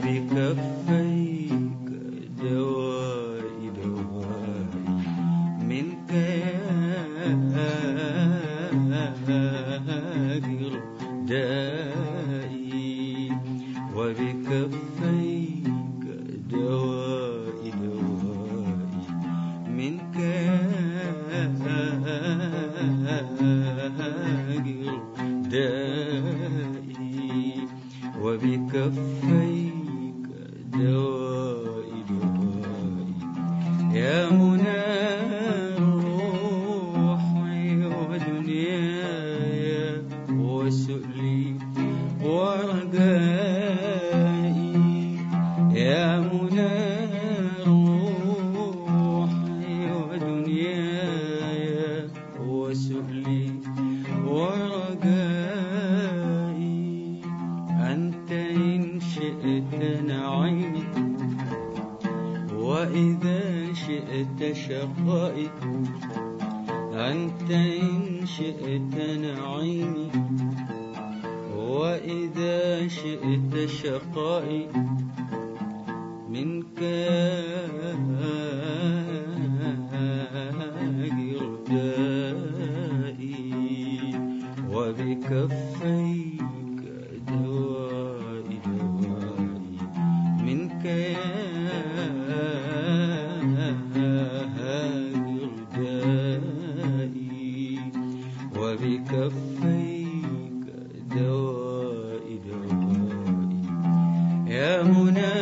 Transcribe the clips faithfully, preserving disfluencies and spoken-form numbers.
وبكفيك دوائي دوائي منك يهاجر دائي وبكفيك دوائي دوائي منك يهاجر دائي وبكفيك دوائي دوائي يا منى روحي ودنياي وسؤلي ورجائي يا منى روحي ودنياي وسؤلي ورجائي أنت إن شئت نعيمي وإذا شئت شقائي أنت إن شئت نعيمي وإذا شئت شقائي منك يهاجر دائي وبكفيك دوائي دوائي منك يهاجر دائي وبكفيك دوائي دوائي يا منى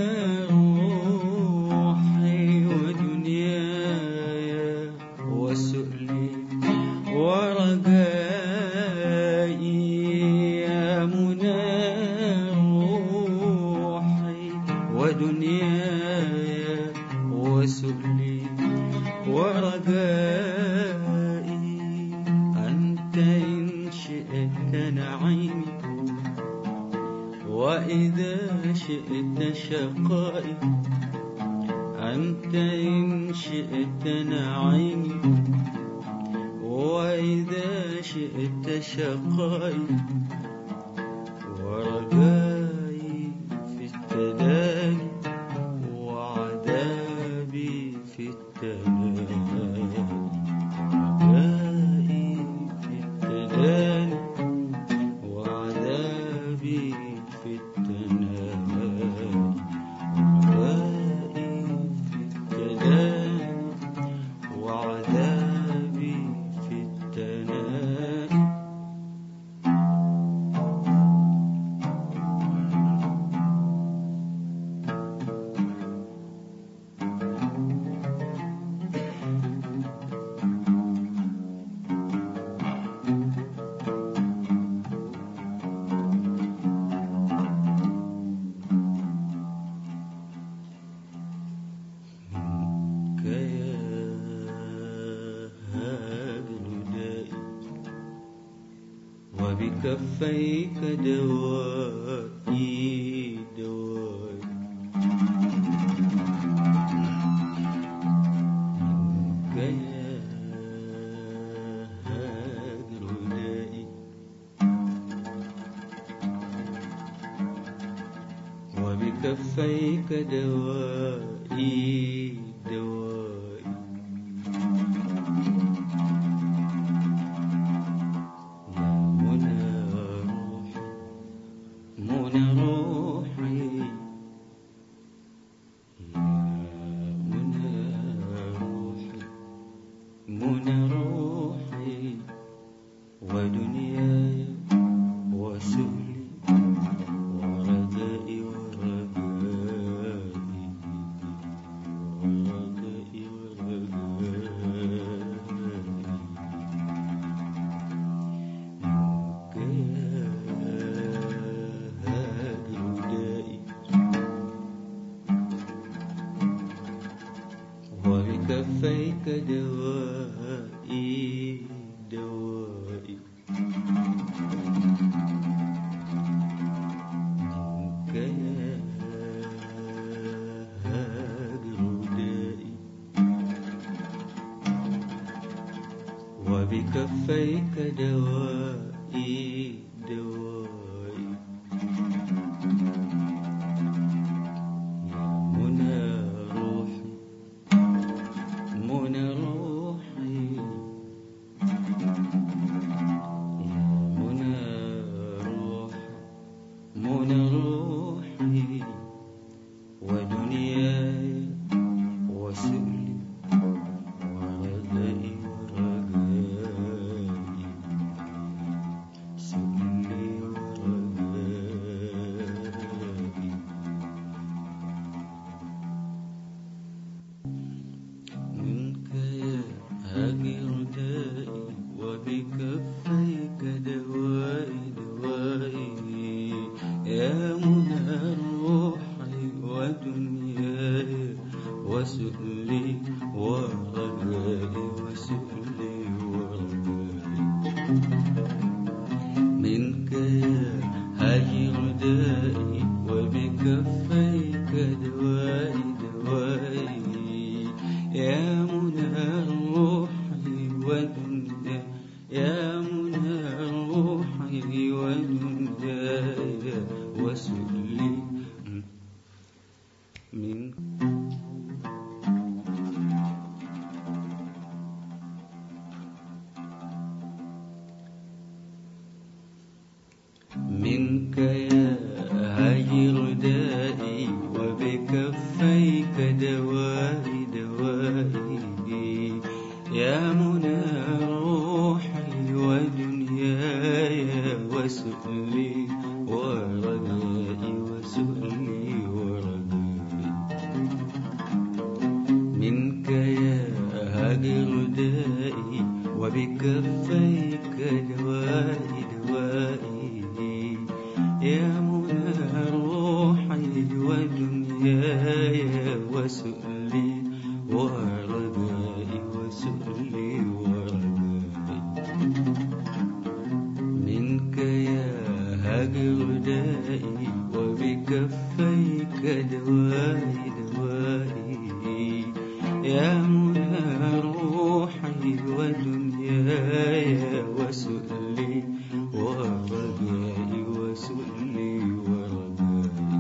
روحي ودنياي وسؤلي ورجائي يا منى روحي ودنياي وسؤلي ورجائي أنت إن شئت نعيمي وإذا شئت شقائي أنت إن شئت نعيمي وإذا شئت شقائي ورجائي في التداني وعذابي في التداني رجائي في التداني وعذابي في التنادي رجائي في التداني وعذابي في التنادي وبكفيك دوائي دوائي منك يهاجر دائي وبكفيك دوائي دوائي منى روحي يا منى روحي منى روحي ودنياي وسؤلي ورجائي ورجائي ورجائي وبكفيك دوائي دوائي منك يهاجر دائي وبكفيك دوائي دوائي وبكفيك دوائي دوائي يا منى روحي ودنيا يا منى روحي ودنياي وسؤلي منك منك يا هاجر دائي وبكفيك دوائي دوائي يا منى روحي ودنياي وسؤلي ورجائي وسؤلي ورجائي منك يا هاجر دائي وبكفيك دوائي دوائي يا منى روحي ودنياي وسؤلي ورجائي وسؤلي ورجائي منك يا هاجر دائي وبكفيك دوائي دوائي يا منى روحي ودنياي وسؤلي ورجائي وسؤلي ورجائي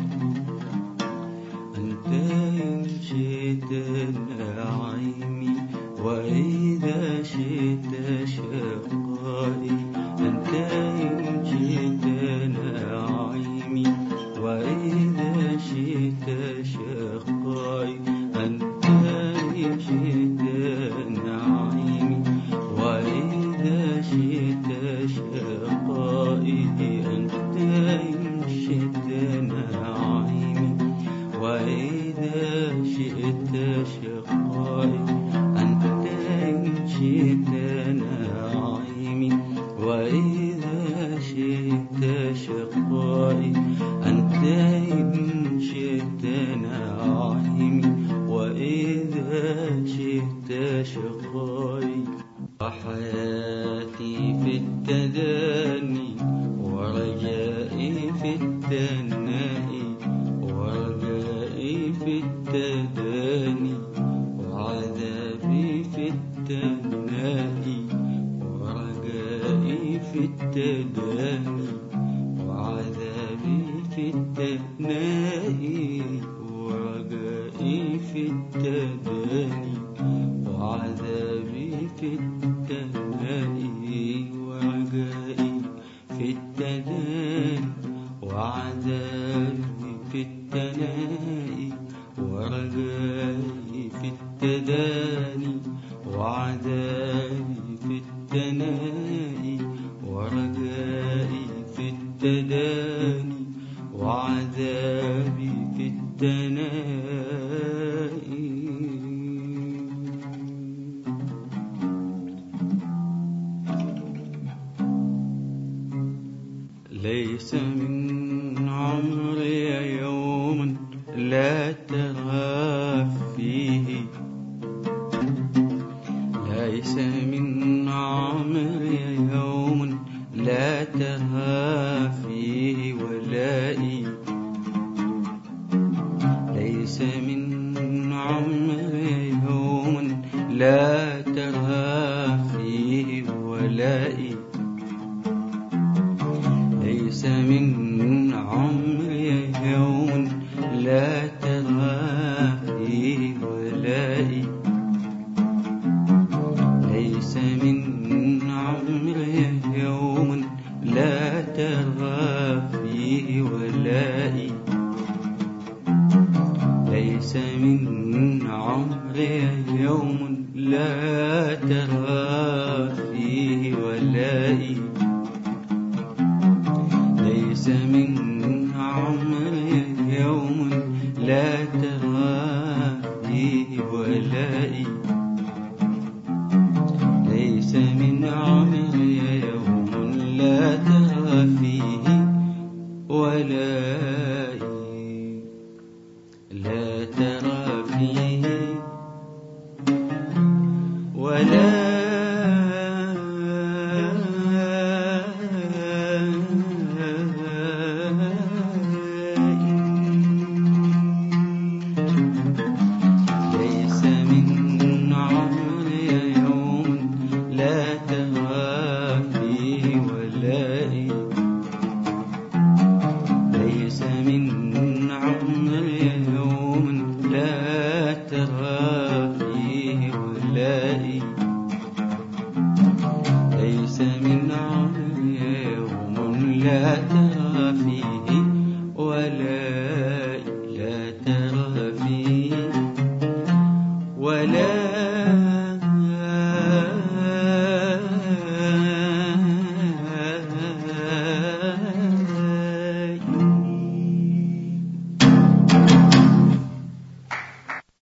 أنت إن شئت نعيمي وإذا شئت شقائي أنت إن شئت نعيمي وإذا شئت شقائي أنت إن شئت نعيمي وإذا شئت شقائي أنت إن شئت نعيمي وإذا شئت شقائي أنت إن شئت نعيمي وإذا شئت شقائي أنت إن شئت نعيمي وإذا شئت شقائي وحياتي في التداني ورجائي في التنائي ورجائي في التداني وعذابي في التنائي ورجائي في التداني وعذابي في التنائي ورجائي في التداني وعذابي في التنائي ورجائي في التداني وعذابي في التنائي ورجائي في التداني وعذابي في التنائي ورجائي في التداني وعذابي في التنائي ليس من عمري يوم لا ترى فيه ليس من عمري يوم لا ترى فيه ولائي ليس من عمري يوم لا ترى فيه ولائي ليس من عمري يوم لا ترى فيه ولائي ليس من عمري يوم لا ترى فيه ولائي ليس من عمري يوم لا ترى فيه ولائي ليس من عمري يوم لا ترى فيه ولائي ليس من عمري يوم لا ترى فيه ولائي لا ترى فيه ولا يوم لا ترى فيه ولائي. ليس من عمري يوم لا ترى فيه ولائي، لا ترى فيه ولائي.